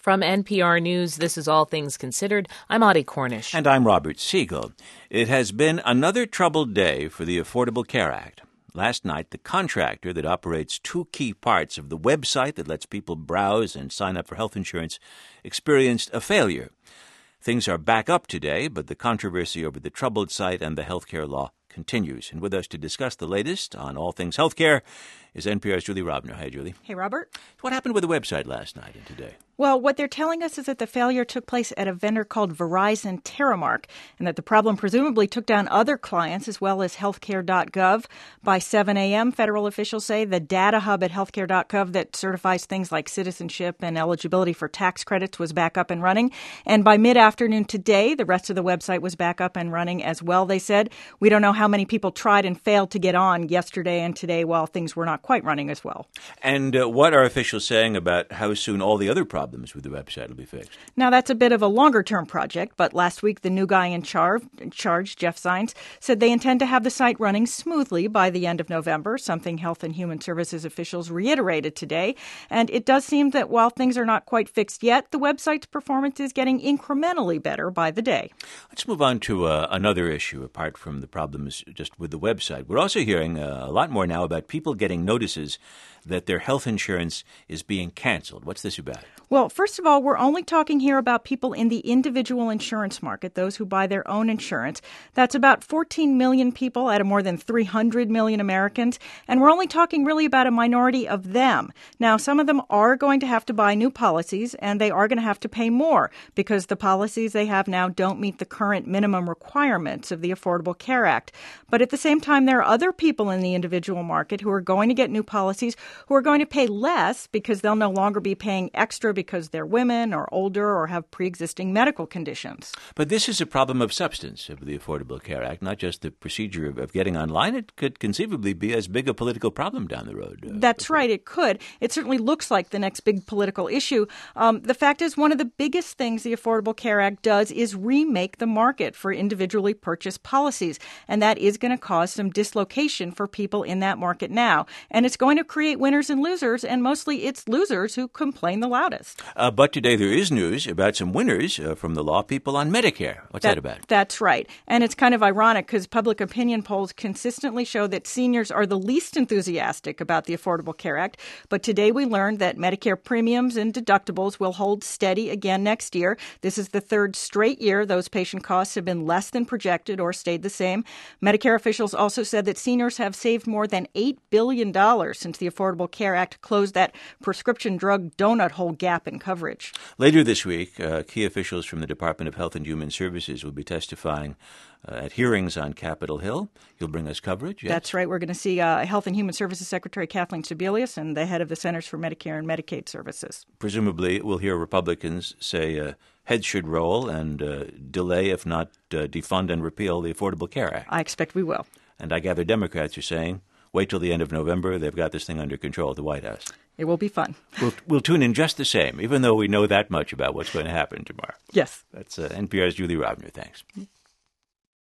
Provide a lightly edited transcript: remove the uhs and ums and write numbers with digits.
From NPR News, this is All Things Considered. I'm Audie Cornish. And I'm Robert Siegel. It has been another troubled day for the Affordable Care Act. Last night, the contractor that operates two key parts of the website that lets people browse and sign up for health insurance experienced a failure. Things are back up today, but the controversy over the troubled site and the healthcare law continues. And with us to discuss the latest on all things healthcare is NPR's Julie Rovner. Hi, Julie. Hey, Robert. What happened with the website last night and today? Well, what they're telling us is that the failure took place at a vendor called Verizon Terramark, and that the problem presumably took down other clients as well as healthcare.gov. By 7 a.m., federal officials say the data hub at healthcare.gov that certifies things like citizenship and eligibility for tax credits was back up and running. And by mid-afternoon today, the rest of the website was back up and running as well, they said. We don't know how many people tried and failed to get on yesterday and today while things were not quite running as well. And what are officials saying about how soon all the other problems with the website will be fixed? Now, that's a bit of a longer-term project, but last week the new guy in charge, Jeff Zients, said they intend to have the site running smoothly by the end of November, something Health and Human Services officials reiterated today. And it does seem that while things are not quite fixed yet, the website's performance is getting incrementally better by the day. Let's move on to another issue apart from the problems just with the website. We're also hearing a lot more now about people getting notices that their health insurance is being canceled. What's this about? Well, first of all, we're only talking here about people in the individual insurance market, those who buy their own insurance. That's about 14 million people out of more than 300 million Americans. And we're only talking really about a minority of them. Now, some of them are going to have to buy new policies, and they are going to have to pay more because the policies they have now don't meet the current minimum requirements of the Affordable Care Act. But at the same time, there are other people in the individual market who are going to get new policies who are going to pay less because they'll no longer be paying extra because they're women or older or have pre-existing medical conditions. But this is a problem of substance of the Affordable Care Act, not just the procedure of getting online. It could conceivably be as big a political problem down the road. That's right, it could. It certainly looks like the next big political issue. The fact is, one of the biggest things the Affordable Care Act does is remake the market for individually purchased policies. And that is going to cause some dislocation for people in that market now. And it's going to create winners and losers, and mostly it's losers who complain the loudest. But today there is news about some winners from the law, people on Medicare. What's that about? That's right. And it's kind of ironic because public opinion polls consistently show that seniors are the least enthusiastic about the Affordable Care Act. But today we learned that Medicare premiums and deductibles will hold steady again next year. This is the third straight year those patient costs have been less than projected or stayed the same. Medicare officials also said that seniors have saved more than $8 billion since the Affordable Care Act closed that prescription drug donut hole gap in coverage. Later this week, key officials from the Department of Health and Human Services will be testifying at hearings on Capitol Hill. You'll bring us coverage, yes? That's right. We're going to see Health and Human Services Secretary Kathleen Sebelius and the head of the Centers for Medicare and Medicaid Services. Presumably, we'll hear Republicans say heads should roll and delay, if not defund and repeal, the Affordable Care Act. I expect we will. And I gather Democrats are saying, wait till the end of November. They've got this thing under control at the White House. It will be fun. We'll tune in just the same, even though we know that much about what's going to happen tomorrow. Yes. That's NPR's Julie Rovner. Thanks.